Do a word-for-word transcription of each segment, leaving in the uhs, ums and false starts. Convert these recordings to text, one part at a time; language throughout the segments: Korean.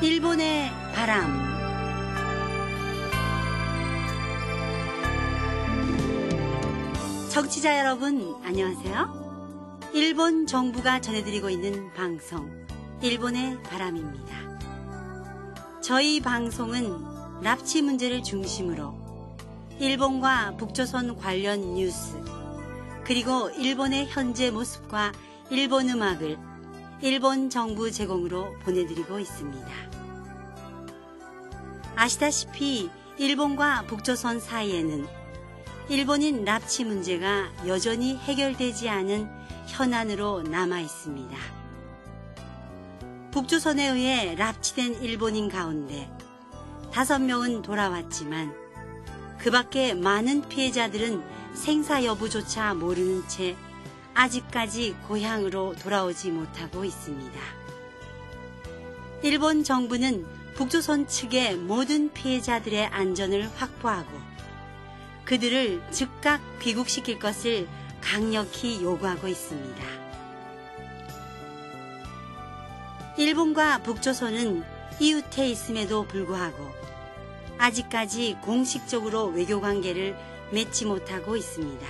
일본의 바람. 청취자 여러분, 안녕하세요. 일본 정부가 전해드리고 있는 방송, 일본의 바람입니다. 저희 방송은 납치 문제를 중심으로 일본과 북조선 관련 뉴스, 그리고 일본의 현재 모습과 일본 음악을 일본 정부 제공으로 보내드리고 있습니다. 아시다시피 일본과 북조선 사이에는 일본인 납치 문제가 여전히 해결되지 않은 현안으로 남아 있습니다. 북조선에 의해 납치된 일본인 가운데 다섯 명은 돌아왔지만 그 밖에 많은 피해자들은 생사 여부조차 모르는 채 아직까지 고향으로 돌아오지 못하고 있습니다. 일본 정부는 북조선 측의 모든 피해자들의 안전을 확보하고 그들을 즉각 귀국시킬 것을 강력히 요구하고 있습니다. 일본과 북조선은 이웃해 있음에도 불구하고 아직까지 공식적으로 외교관계를 맺지 못하고 있습니다.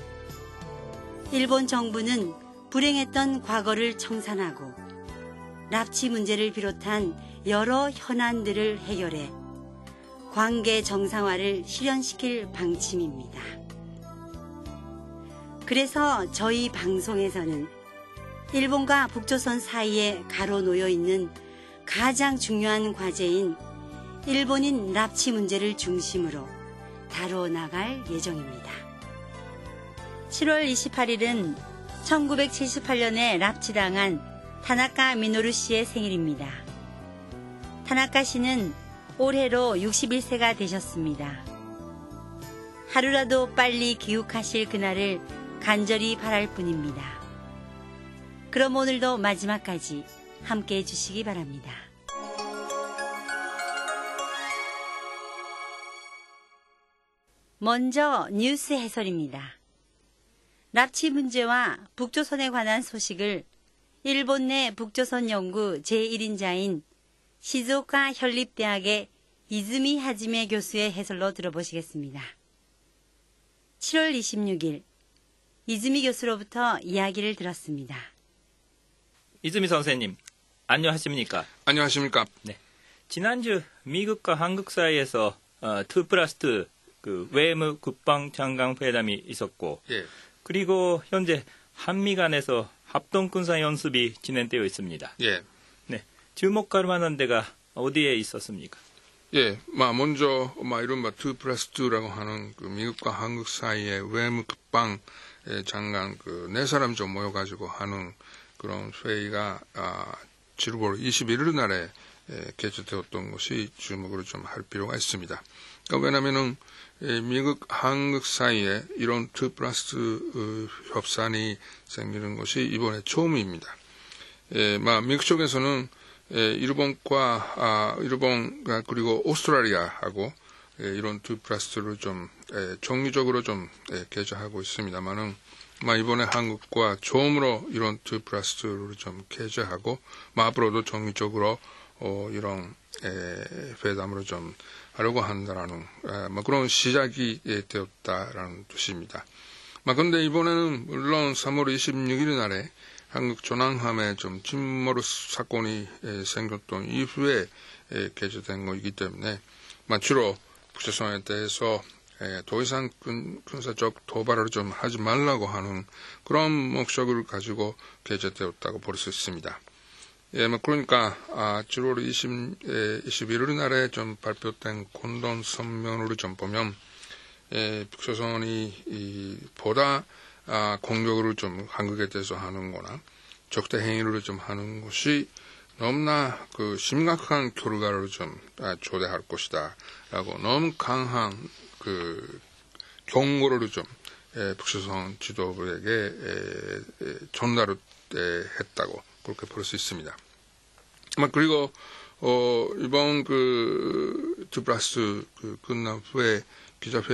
일본 정부는 불행했던 과거를 청산하고 납치 문제를 비롯한 여러 현안들을 해결해 관계 정상화를 실현시킬 방침입니다. 그래서 저희 방송에서는 일본과 북조선 사이에 가로놓여 있는 가장 중요한 과제인 일본인 납치 문제를 중심으로 다뤄 나갈 예정입니다. 칠월 이십팔일은 천구백칠십팔 년에 납치당한 타나카 미노루 씨의 생일입니다. 타나카 씨는 올해로 육십일 세가 되셨습니다. 하루라도 빨리 귀국하실 그날을 간절히 바랄 뿐입니다. 그럼 오늘도 마지막까지 함께 해주시기 바랍니다. 먼저 뉴스 해설입니다. 납치 문제와 북조선에 관한 소식을 일본 내 북조선 연구 제일 인자인 시즈오카 현립대학의 이즈미 하지메 교수의 해설로 들어보시겠습니다. 칠월 이십육일 이즈미 교수로부터 이야기를 들었습니다. 이즈미 선생님, 안녕하십니까? 안녕하십니까? 네. 지난주 미국과 한국 사이에서 어, 투 플러스 투 그 외무 국방 장관 회담이 있었고, 예. 그리고 현재 한미 간에서 합동 군사 연습이 진행되어 있습니다. 예. 네. 주목할 만한 데가 어디에 있었습니까? 예. 마 먼저 마 이른바 투 플러스 투라고 하는 그 미국과 한국 사이의 외무 국방 장관 그 네 사람 좀 모여 가지고 하는 그런 회의가 아, 칠월 이십일일 날에 에, 개최되었던 것이 주목으로 좀 할 필요가 있습니다. 그러니까 왜냐면은 에, 미국, 한국 사이에 이런 투 플러스 어, 협상이 생기는 것이 이번에 처음입니다. 에, 마, 미국 쪽에서는 에, 일본과 아, 일본 그리고 오스트라리아하고 에, 이런 투 플러스 투를 좀 에, 정기적으로 좀 에, 개최하고 있습니다만은 마 이번에 한국과 처음으로 이런 투 플러스 투를 좀 개최하고 마 앞으로도 정기적으로 어, 이런 에, 회담으로 좀 하려고 한다라는 에, 뭐 그런 시작이 에, 되었다라는 뜻입니다. 막 근데 이번에는 물론 삼월 이십육일 날에 한국 조난함에 좀 침몰 사건이 에, 생겼던 이후에 에, 개최된 것이기 때문에 막 주로 북조선에 대해서 에, 더 이상 군, 군사적 도발을 좀 하지 말라고 하는 그런 목적을 가지고 개최되었다고 볼 수 있습니다. 예, 뭐, 그러니까, 아, 칠월 이십일일 날에 좀 발표된 공동 성명을 좀 보면, 예, 북조선이, 이, 보다, 아, 공격을 좀 한국에 대해서 하는 거나, 적대 행위를 좀 하는 것이 너무나 그 심각한 결과를 좀, 아, 초래할 것이다. 라고 너무 강한 그, 경고를 좀, 예, 북조선 지도부에게, 에, 에, 전달을 에, 했다고. 그렇게 볼 수 있습니다. 그리고, 어, 이번 그, 투 플러스 그 끝난 후에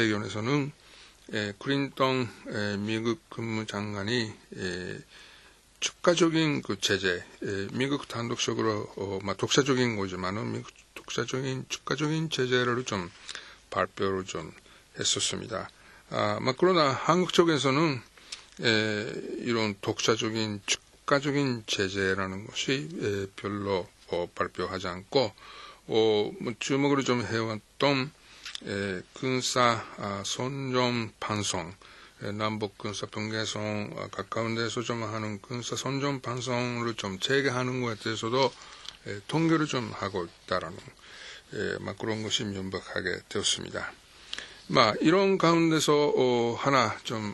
기자회견에서는, 에, 클린턴 에, 미국 국무장관이, 에, 주가적인 그 제재, 에, 미국 단독적으로 어, 막 독자적인 거지만은 미국 독자적인 주가적인 제재를 좀 발표를 좀 했었습니다. 아, 막 그러나 한국 쪽에서는 에, 이런 독자적인 주가적인 제재라는 것이 에, 별로 어, 발표하지 않고 어, 뭐 주목을 좀 해왔던 에, 군사 아, 선전 방송, 에, 남북 군사 경계선 아, 가까운 데서 좀 하는 군사 선전 방송을 좀 재개하는 것에 대해서도 에, 통계를 좀 하고 있다라는 에, 막 그런 것이 명백하게 되었습니다. 막 이런 가운데서 어, 하나 좀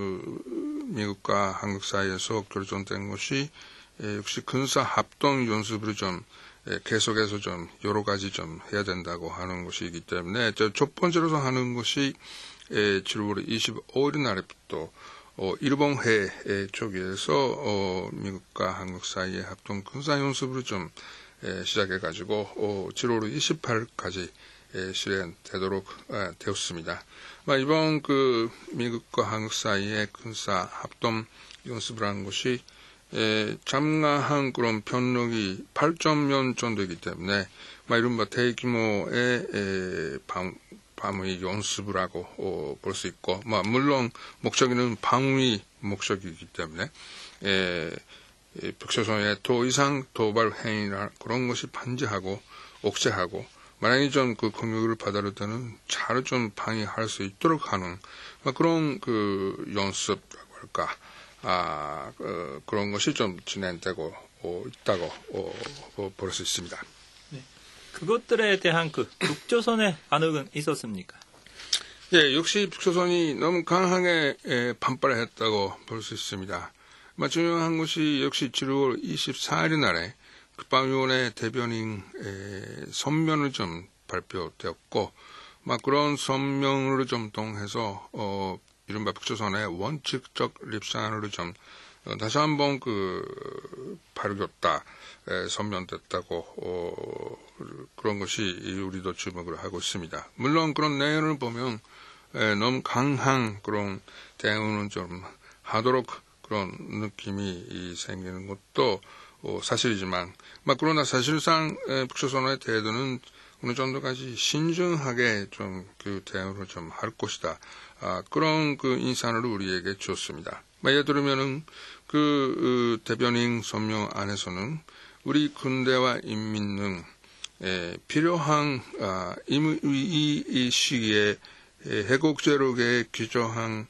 어, 미국과 한국 사이에서 결정된 것이 에, 역시 군사 합동 연습을 좀 에, 계속해서 좀 여러 가지 좀 해야 된다고 하는 것이기 때문에 저 첫 번째로서 하는 것이 에, 칠월 이십오일 날부터 어, 일본해 쪽에서 어, 미국과 한국 사이의 합동 군사 연습을 좀 에, 시작해가지고 어, 칠월 이십팔일까지 에, 실행되도록 에, 되었습니다. 마, 이번 그 미국과 한국 사이의 군사 합동 연습을 한 것이 에, 참가한 그런 병력이 팔천명 정도이기 때문에 마, 이른바 대규모의 에, 방, 방위 연습을 하고 어, 볼 수 있고, 마, 물론 목적은 방위 목적이기 때문에 에, 에, 북조선의 더 이상 도발 행위나 그런 것이 반지하고 억제하고 만약에 좀 그 공격을 받을 때는 잘 좀 방위할 수 있도록 하는 막 그런 그 연습이라고 할까. 아, 어, 그런 것이 좀 진행되고 어, 있다고 어, 어, 볼 수 있습니다. 네. 그것들에 대한 그 북조선의 반응은 있었습니까? 예, 역시 북조선이 너무 강하게 예, 반발을 했다고 볼 수 있습니다. 마, 중요한 것이 역시 칠월 이십사일 날에 국방위원회 대변인 에, 선명을 좀 발표되었고, 막 그런 선명을 좀 통해서 어, 이른바 북조선의 원칙적 립산을 좀 어, 다시 한번 그 발겼다, 에, 선명됐다고 어, 그런 것이 우리도 주목을 하고 있습니다. 물론 그런 내용을 보면 에, 너무 강한 그런 대응은 좀 하도록 그런 느낌이 생기는 것도 어, 사실이지만, 막 그러나 사실상 에, 북조선의 태도는 어느 정도까지 신중하게 좀 그 대응을 좀 할 것이다. 아, 그런 그 인상을 우리에게 주었습니다. 예를 들면은 그 어, 대변인 선명 안에서는 우리 군대와 인민은 에, 필요한 아, 이, 이, 이 시기에 해국제력에 규정한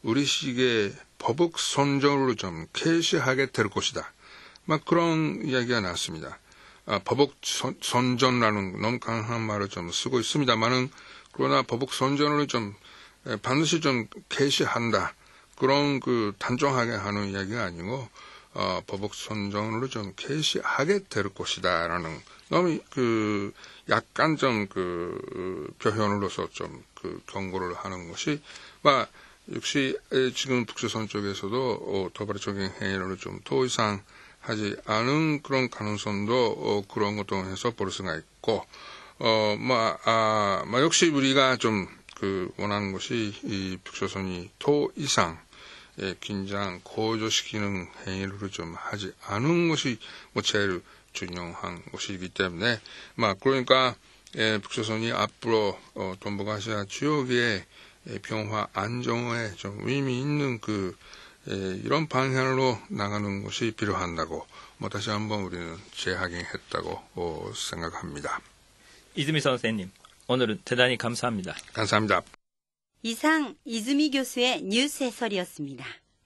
우리식의 법적 선정으로 좀 개시하게 될 것이다. 막 그런 이야기가 나왔습니다. 아, 법적 선, 선전라는 너무 강한 말을 좀 쓰고 있습니다만은 그러나 법적 선전을 좀 에, 반드시 좀 개시한다. 그런 그 단정하게 하는 이야기가 아니고 어, 법적 선전으로 좀 개시하게 될 것이다라는 너무 그 약간 좀 그 표현으로서 좀 그 경고를 하는 것이 막 역시 지금 북조선 쪽에서도 어, 도발적인 행위를 좀 더 이상 하지 않은 그런 가능성도 어, 그런 것 통해서 볼 수가 있고, 어, 뭐, 아, 뭐 역시 우리가 좀 그 원하는 것이 이 북조선이 더 이상 예, 긴장 고조시키는 행위를 좀 하지 않은 것이 뭐 제일 중요한 것이기 때문에, 막 그러니까 예, 북조선이 앞으로 어, 동북아시아 지역의 예, 평화 안정에 좀 의미 있는 그 예, 이런 방향으로 나가는 것이 필요한다고 뭐 다시 한번 우리는 재확인했다고 어, 생각합니다. 이즈미 선생님, 오늘은 대단히 감사합니다. 감사합니다. 이상 이즈미 교수의 뉴스 해설이었습니다.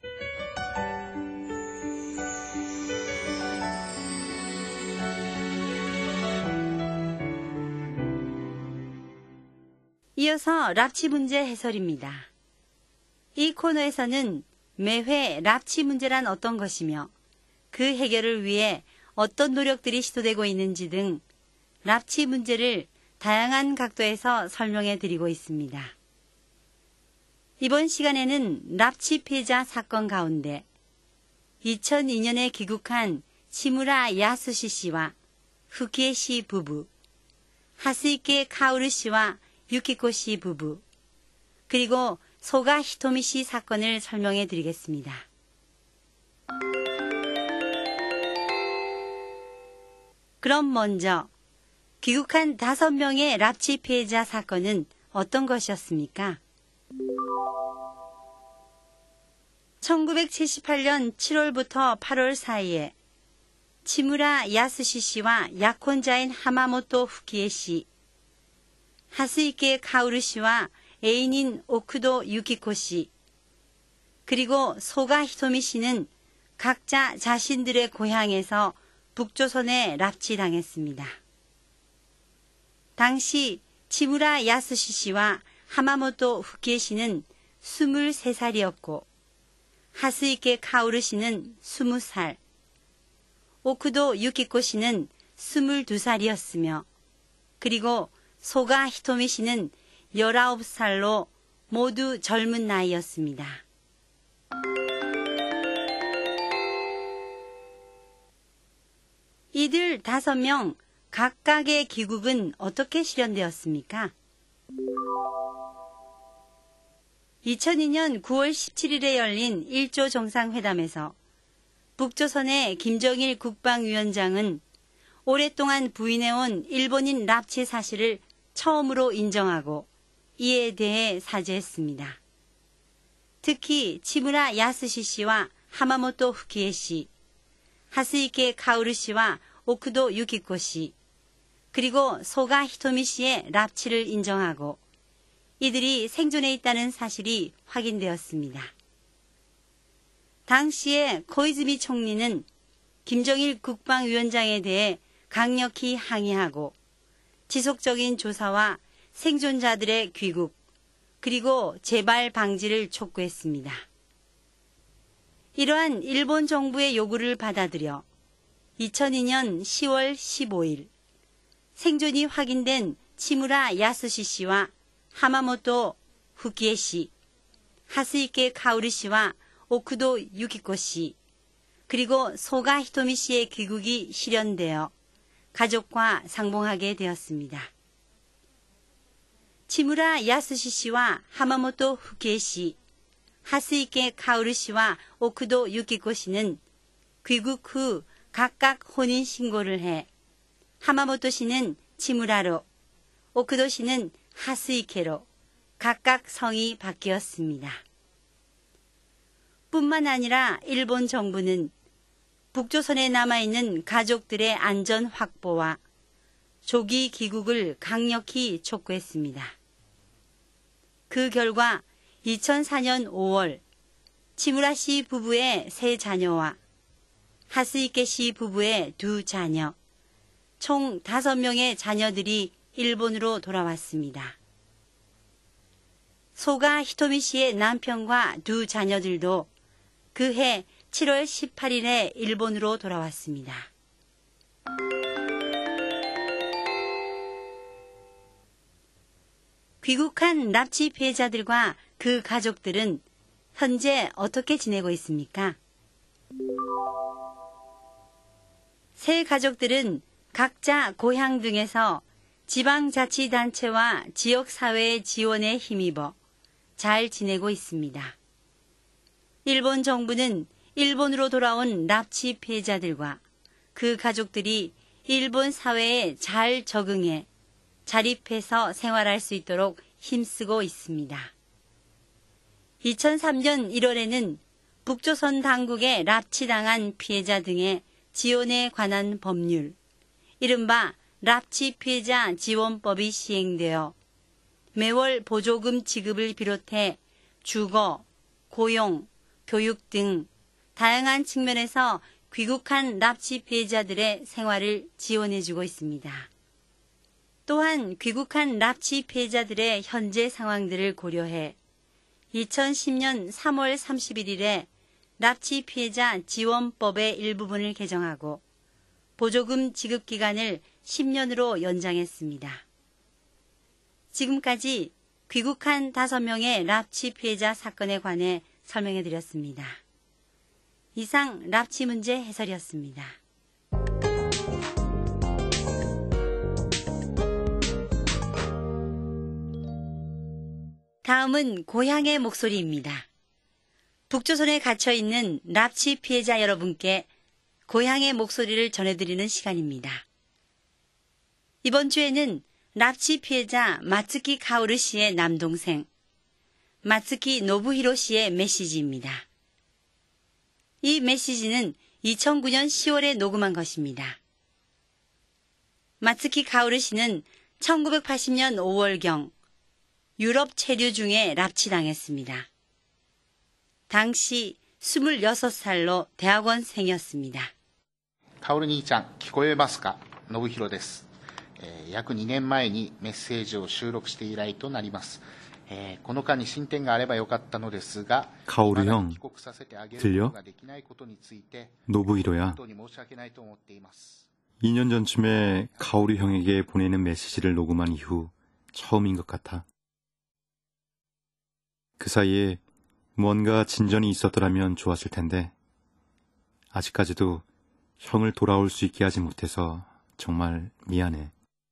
이어서 납치 문제 해설입니다. 이 코너에서는 매회 납치 문제란 어떤 것이며 그 해결을 위해 어떤 노력들이 시도되고 있는지 등 납치 문제를 다양한 각도에서 설명해 드리고 있습니다. 이번 시간에는 납치 피해자 사건 가운데 이천이 년에 귀국한 치무라 야스시 씨와 후키에 씨 부부, 하스이케 카오르 씨와 유키코 씨 부부, 그리고 소가 히토미 씨 사건을 설명해 드리겠습니다. 그럼 먼저 귀국한 다섯 명의 납치 피해자 사건은 어떤 것이었습니까? 천구백칠십팔 년 칠월부터 팔월 사이에 치무라 야스시 씨와 약혼자인 하마모토 후키에 씨, 하스이케 카오르 씨와 애인인 오쿠도 유키코 씨, 그리고 소가 히토미 씨는 각자 자신들의 고향에서 북조선에 납치당했습니다. 당시 치무라 야스시 씨와 하마모토 후키에 씨는 스물세 살이었고 하스이케 카오르 씨는 스무 살, 오쿠도 유키코 씨는 스물두 살이었으며 그리고 소가 히토미 씨는 열아홉 살로 모두 젊은 나이였습니다. 이들 다섯 명 각각의 귀국은 어떻게 실현되었습니까? 이천이 년 구월 십칠일에 열린 일조 정상회담에서 북조선의 김정일 국방위원장은 오랫동안 부인해온 일본인 납치 사실을 처음으로 인정하고 이에 대해 사죄했습니다. 특히 치무라 야스시 씨와 하마모토 후키에 씨, 하스이케 카오르 씨와 오쿠도 유키코 씨, 그리고 소가 히토미 씨의 납치를 인정하고 이들이 생존해 있다는 사실이 확인되었습니다. 당시에 코이즈미 총리는 김정일 국방위원장에 대해 강력히 항의하고 지속적인 조사와 생존자들의 귀국, 그리고 재발 방지를 촉구했습니다. 이러한 일본 정부의 요구를 받아들여 이천이 년 시월 십오일 생존이 확인된 치무라 야스시 씨와 하마모토 후키에 씨, 하스이케 카오르 씨와 오쿠도 유키코 씨, 그리고 소가 히토미 씨의 귀국이 실현되어 가족과 상봉하게 되었습니다. 치무라 야스시 씨와 하마모토 후키에 씨, 하스이케 카오르 씨와 오쿠도 유키코 씨는 귀국 후 각각 혼인 신고를 해 하마모토 씨는 치무라로, 오쿠도 씨는 하스이케로 각각 성이 바뀌었습니다. 뿐만 아니라 일본 정부는 북조선에 남아있는 가족들의 안전 확보와 조기 귀국을 강력히 촉구했습니다. 그 결과 이천사 년 오월 치무라 씨 부부의 세 자녀와 하스이케 씨 부부의 두 자녀, 총 다섯 명의 자녀들이 일본으로 돌아왔습니다. 소가 히토미 씨의 남편과 두 자녀들도 그해 칠월 십팔일에 일본으로 돌아왔습니다. 귀국한 납치 피해자들과 그 가족들은 현재 어떻게 지내고 있습니까? 세 가족들은 각자 고향 등에서 지방자치단체와 지역사회의 지원에 힘입어 잘 지내고 있습니다. 일본 정부는 일본으로 돌아온 납치 피해자들과 그 가족들이 일본 사회에 잘 적응해 자립해서 생활할 수 있도록 힘쓰고 있습니다. 이천삼 년 일월에는 북조선 당국에 납치당한 피해자 등의 지원에 관한 법률, 이른바 납치 피해자 지원법이 시행되어 매월 보조금 지급을 비롯해 주거, 고용, 교육 등 다양한 측면에서 귀국한 납치 피해자들의 생활을 지원해주고 있습니다. 또한 귀국한 납치 피해자들의 현재 상황들을 고려해 이천십 년 삼월 삼십일일에 납치 피해자 지원법의 일부분을 개정하고 보조금 지급 기간을 십 년으로 연장했습니다. 지금까지 귀국한 다섯 명의 납치 피해자 사건에 관해 설명해 드렸습니다. 이상 납치 문제 해설이었습니다. 다음은 고향의 목소리입니다. 북조선에 갇혀있는 납치 피해자 여러분께 고향의 목소리를 전해드리는 시간입니다. 이번 주에는 납치 피해자 마츠키 카오르 씨의 남동생 마츠키 노부히로 씨의 메시지입니다. 이 메시지는 이천구 년 시월에 녹음한 것입니다. 마츠키 카오르 씨는 천구백팔십 년 오월경 유럽 체류 중에 납치당했습니다. 당시 스물여섯 살로 대학원생이었습니다. カオル兄ちゃん、聞こえますか？信弘です。えー、約にねんまえにメッセージを収録して以来となります。えー、この間に進展があればよかったのですが、 카오르 형, 帰国させてあげる 들려? ことができないことについて、 노부히로야. 本当に申し訳ないと思っています。 이 년 전쯤에 카오르 형에게 보내는 메시지를 녹음한 이후 처음인 것 같아. 그 사이에 뭔가 진전이 있었더라면 좋았을 텐데 아직까지도 형을 돌아올 수 있게 하지 못해서 정말 미안해.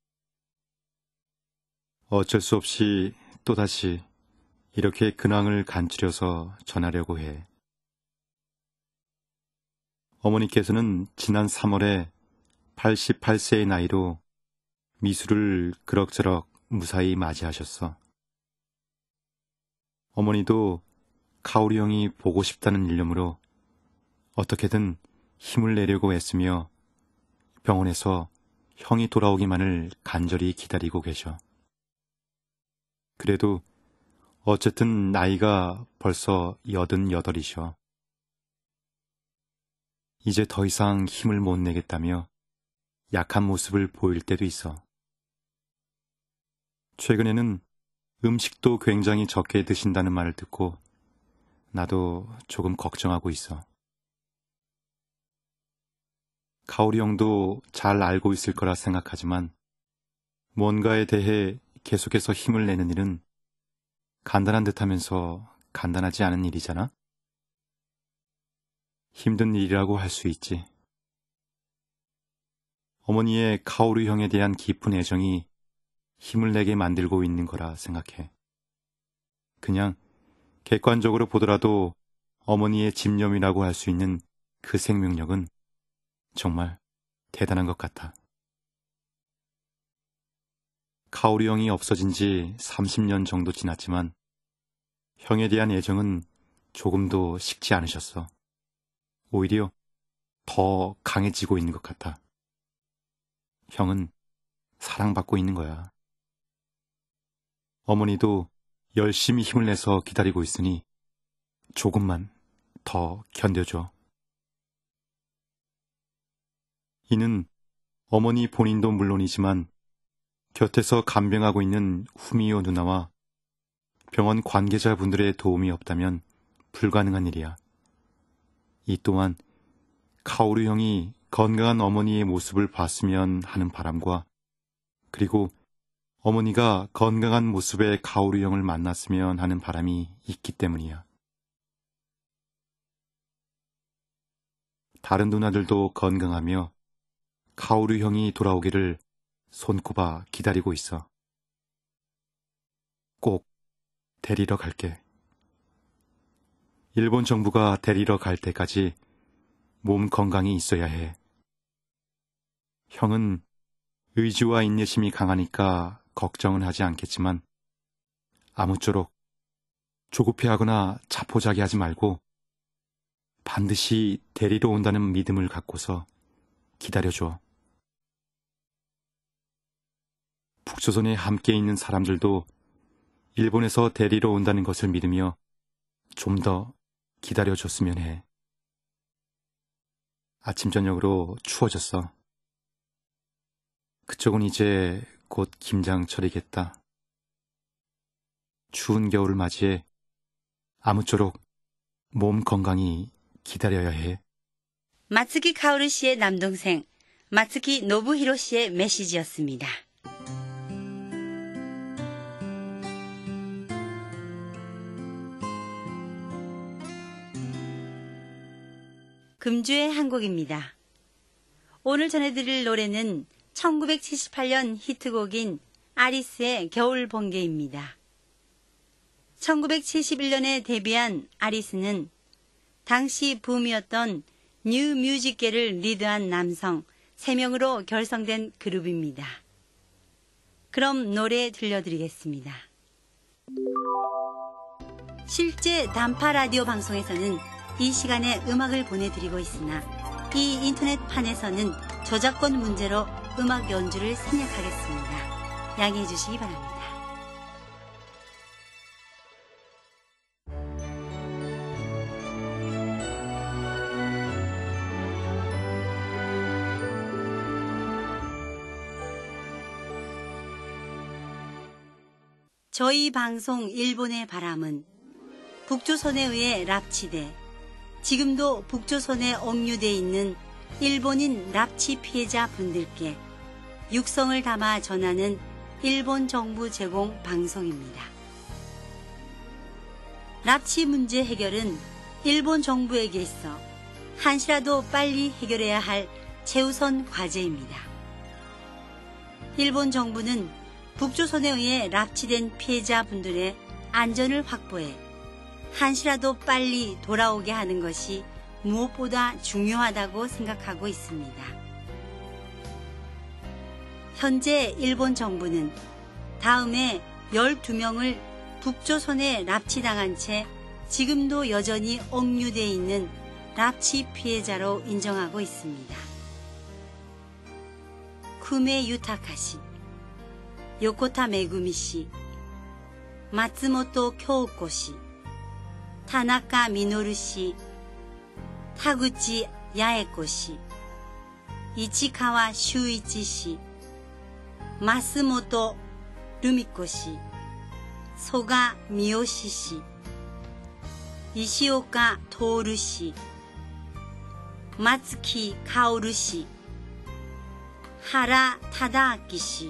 어쩔 수 없이 또다시 이렇게 근황을 간추려서 전하려고 해. 어머니께서는 지난 삼월에 팔십팔 세의 나이로 미술을 그럭저럭 무사히 맞이하셨어. 어머니도 카오르 형이 보고 싶다는 일념으로 어떻게든 힘을 내려고 애쓰며 병원에서 형이 돌아오기만을 간절히 기다리고 계셔. 그래도 어쨌든 나이가 벌써 여든여덟이셔. 이제 더 이상 힘을 못 내겠다며 약한 모습을 보일 때도 있어. 최근에는 음식도 굉장히 적게 드신다는 말을 듣고 나도 조금 걱정하고 있어. 카오르 형도 잘 알고 있을 거라 생각하지만 뭔가에 대해 계속해서 힘을 내는 일은 간단한 듯하면서 간단하지 않은 일이잖아? 힘든 일이라고 할 수 있지. 어머니의 카오르 형에 대한 깊은 애정이 힘을 내게 만들고 있는 거라 생각해. 그냥 객관적으로 보더라도 어머니의 집념이라고 할 수 있는 그 생명력은 정말 대단한 것 같아. 카오르 형이 없어진 지 삼십 년 정도 지났지만 형에 대한 애정은 조금도 식지 않으셨어. 오히려 더 강해지고 있는 것 같아. 형은 사랑받고 있는 거야. 어머니도 열심히 힘을 내서 기다리고 있으니 조금만 더 견뎌줘. 이는 어머니 본인도 물론이지만 곁에서 간병하고 있는 후미오 누나와 병원 관계자분들의 도움이 없다면 불가능한 일이야. 이 또한 카오르 형이 건강한 어머니의 모습을 봤으면 하는 바람과 그리고 어머니가 건강한 모습의 카오르 형을 만났으면 하는 바람이 있기 때문이야. 다른 누나들도 건강하며 카오르 형이 돌아오기를 손꼽아 기다리고 있어. 꼭 데리러 갈게. 일본 정부가 데리러 갈 때까지 몸 건강이 있어야 해. 형은 의지와 인내심이 강하니까 걱정은 하지 않겠지만 아무쪼록 조급해하거나 자포자기하지 말고 반드시 데리러 온다는 믿음을 갖고서 기다려줘. 북조선에 함께 있는 사람들도 일본에서 데리러 온다는 것을 믿으며 좀 더 기다려줬으면 해. 아침 저녁으로 추워졌어. 그쪽은 이제 곧 김장철이겠다. 추운 겨울을 맞이해 아무쪼록 몸 건강히 기다려야 해. 마츠키 카오르 씨의 남동생 마츠키 노부히로 씨의 메시지였습니다. 금주의 한 곡입니다. 오늘 전해드릴 노래는 천구백칠십팔 년 히트곡인 아리스의 겨울 번개입니다. 천구백칠십일 년에 데뷔한 아리스는 당시 붐이었던 뉴 뮤직계를 리드한 남성 세 명으로 결성된 그룹입니다. 그럼 노래 들려드리겠습니다. 실제 단파 라디오 방송에서는 이 시간에 음악을 보내드리고 있으나 이 인터넷판에서는 저작권 문제로 음악 연주를 생략하겠습니다. 양해해 주시기 바랍니다. 저희 방송 일본의 바람은 북조선에 의해 납치돼 지금도 북조선에 억류돼 있는 일본인 납치 피해자 분들께 육성을 담아 전하는 일본 정부 제공 방송입니다. 납치 문제 해결은 일본 정부에게 있어 한시라도 빨리 해결해야 할 최우선 과제입니다. 일본 정부는 북조선에 의해 납치된 피해자분들의 안전을 확보해 한시라도 빨리 돌아오게 하는 것이 무엇보다 중요하다고 생각하고 있습니다. 현재 일본 정부는 다음에 열두 명을 북조선에 납치당한 채 지금도 여전히 억류되어 있는 납치 피해자로 인정하고 있습니다. 쿠메 유타카 씨, 요코타 메구미 씨, 마츠모토 교코 씨, 타나카 미노루 씨, 타구치 야에코 씨, 이치카와 슈이치 씨, 마스모토 루미코 씨, 소가 미요시 씨, 이시오카 토오루 씨, 마츠키 카오루 씨, 하라 타다아키 씨,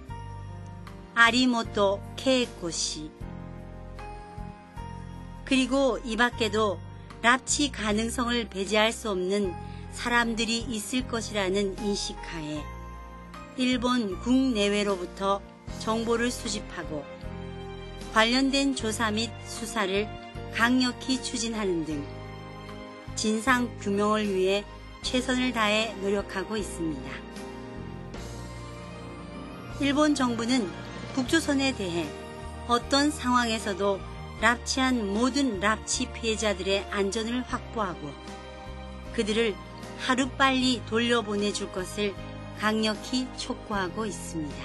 아리모토 케이코 씨, 그리고 이 밖에도 납치 가능성을 배제할 수 없는 사람들이 있을 것이라는 인식하에 일본 국내외로부터 정보를 수집하고 관련된 조사 및 수사를 강력히 추진하는 등 진상 규명을 위해 최선을 다해 노력하고 있습니다. 일본 정부는 북조선에 대해 어떤 상황에서도 납치한 모든 납치 피해자들의 안전을 확보하고 그들을 하루빨리 돌려보내줄 것을 강력히 촉구하고 있습니다.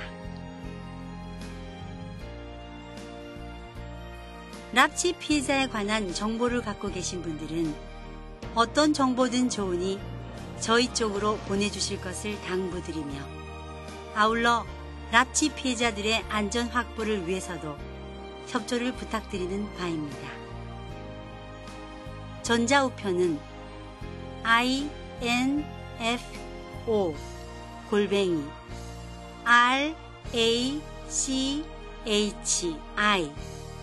납치 피해자에 관한 정보를 갖고 계신 분들은 어떤 정보든 좋으니 저희 쪽으로 보내주실 것을 당부드리며 아울러 납치 피해자들의 안전 확보를 위해서도 협조를 부탁드리는 바입니다. 전자우편은 인포 골뱅이 r a c h i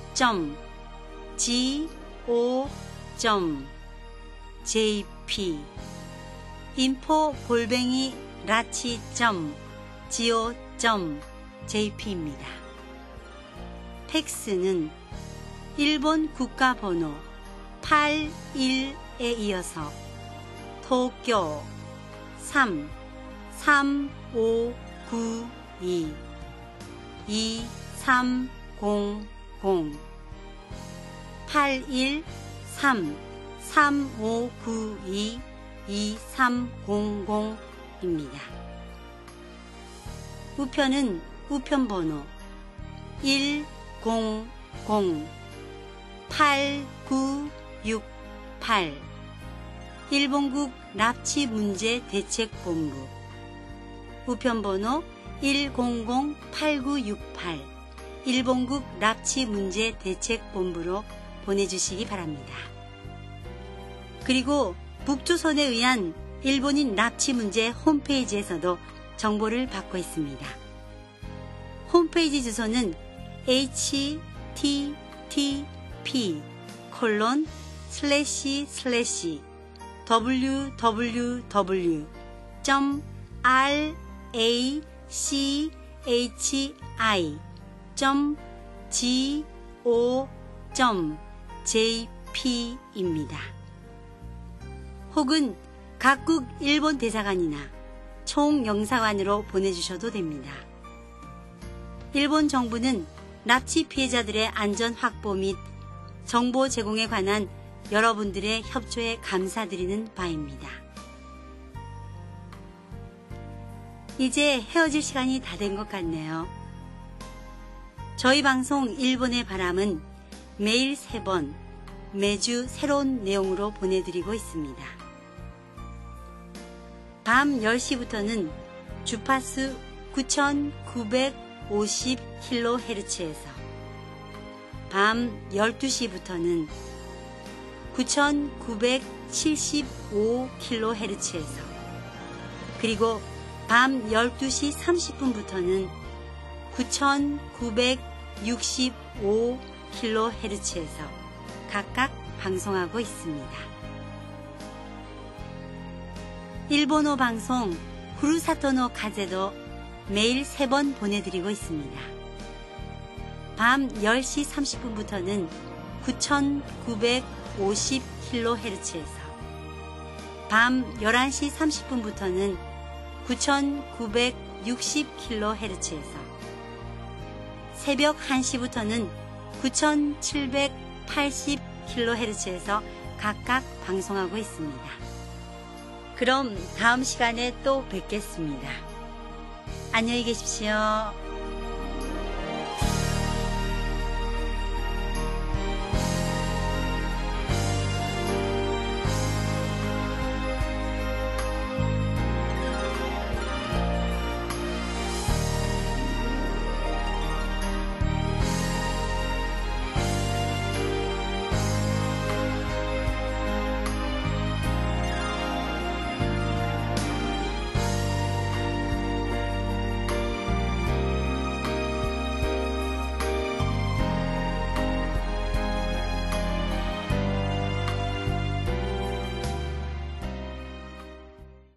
g o j p 인포 골뱅이 라치 go jp입니다. 팩스는 일본 국가번호 팔십일에 이어서 도쿄 삼 삼오구이 이삼공공 팔일 삼 삼오구이 이삼공공입니다. 우편은 우편번호 일공공 팔구육팔 일본국 납치문제대책본부 우편번호 일공공 팔구육팔 일본국 납치문제대책본부로 보내주시기 바랍니다. 그리고 북조선에 의한 일본인 납치 문제 홈페이지에서도 정보를 받고 있습니다. 홈페이지 주소는 에이치티티피 콜론 슬래시 슬래시 더블유더블유더블유 점 라치 점 지오 점 제이피입니다. 혹은 각국 일본 대사관이나 총영사관으로 보내주셔도 됩니다. 일본 정부는 납치 피해자들의 안전 확보 및 정보 제공에 관한 여러분들의 협조에 감사드리는 바입니다. 이제 헤어질 시간이 다 된 것 같네요. 저희 방송 일본의 바람은 매일 세 번, 매주 새로운 내용으로 보내드리고 있습니다. 밤 열 시부터는 주파수 구천구백오십 킬로헤르츠에서, 밤 열두 시부터는 구천구백칠십오 킬로헤르츠에서, 그리고 밤 열두 시 삼십 분부터는 구천구백육십오 킬로헤르츠에서 각각 방송하고 있습니다. 일본어 방송 후루사토노 카제도 매일 세 번 보내드리고 있습니다. 밤 열 시 삼십 분부터는 구천구백오십 킬로헤르츠에서, 밤 열한 시 삼십 분부터는 구천구백육십 킬로헤르츠에서, 새벽 한 시부터는 구천칠백팔십 킬로헤르츠에서 각각 방송하고 있습니다. 그럼 다음 시간에 또 뵙겠습니다. 안녕히 계십시오.